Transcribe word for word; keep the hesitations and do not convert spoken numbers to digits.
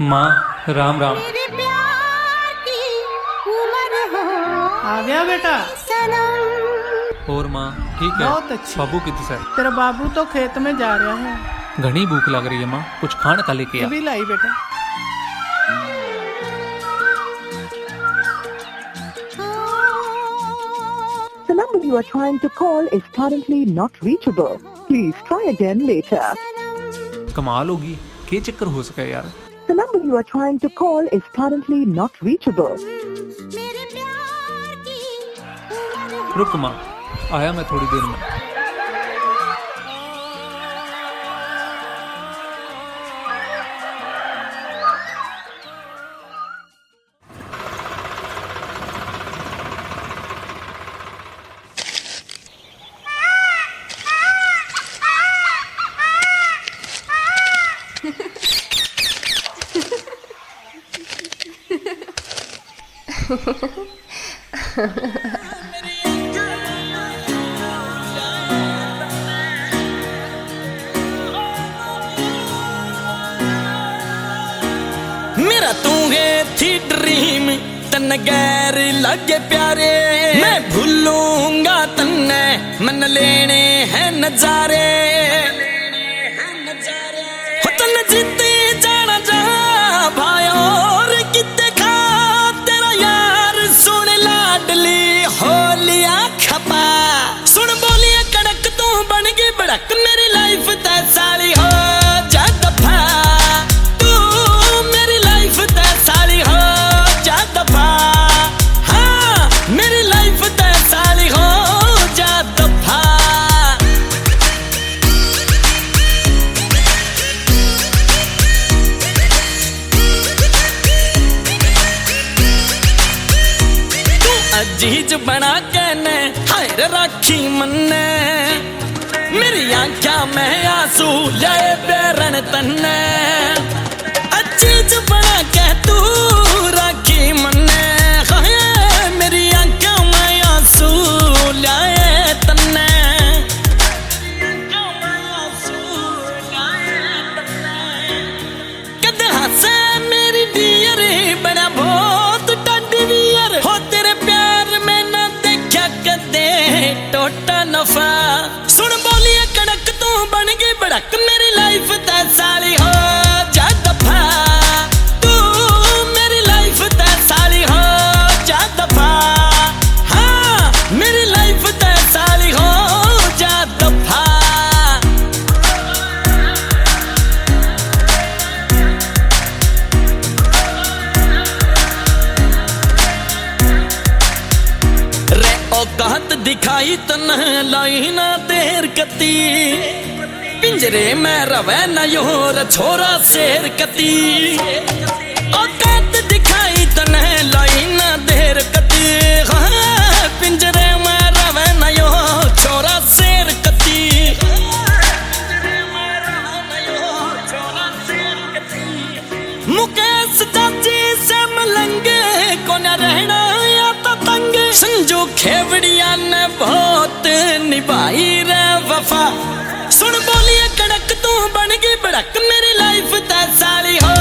माँ राम राम। मेरे प्यार की उम्र हो आ गया बेटा। सनम। और माँ ठीक है? बहुत अच्छी। बाबू कितने से? तेरा बाबू तो खेत में जा रहा है। घनी भूख लग रही है माँ, कुछ खाने का लेके आ। भी लाई बेटा। The number you are trying to call is currently not reachable. Please try again later. कमाल होगी, क्या चक्कर हो सका यार। The number you are trying to call is currently not reachable. मेरे प्यार की उम्र हो। रुक माँ, आया मैं थोड़ी देर में। मेरा तू गे थी ड्रीम तन गैर लगे प्यारे, मैं भूलूंगा तन्ने मन लेने हैं नजारे। हो तन जीते जाना जा भाई और किते खा तेरा यार सुन लाडली हो लिया खपा। सुन बोलिया कड़क तू बन गई बड़क मेरी लाइफ ते साली हो जा दफा। तू मेरी लाइफ ते साली हो जा दफा। हाँ मेरी लाइफ ते साली हो जा दफा। तू अजीज बना के ने हायर राखी मन्ने, मेरी आंखा में आंसू लाए बेरन तन्ने। अजीज बना के तू राखी मन्ने, हाय मेरी आंखा में आंसू लाए तन्ने। कदे हंसे मेरी डियर बना बहुत टाडी डियर हो तेरे प्यार में ना देखा कदे टोटा नफा। सुन बोलिए कड़क तू बन गई बड़क मेरी लाइफ ते साली हो जा दफा। तू मेरी लाइफ ते साली हो जा दफा। हाँ मेरी लाइफ ते साली हो जा दफा। रे औकात दिखाई तन लाई ना देर कती, पिंजरे में रवे न योर छोरा शेर कती। औकात दिखाई तन लाई ना देर कती, हाँ पिंजरे में रवे न यो छोरा शेर कती। मुकेश चाची से मलंगे को न रहना या तो तंग। संजू खेवड़िया ने बहुत निभाई रे वफा। सुन बोलिए कड़क तू बन गई बड़क मेरी लाइफ ते साली हो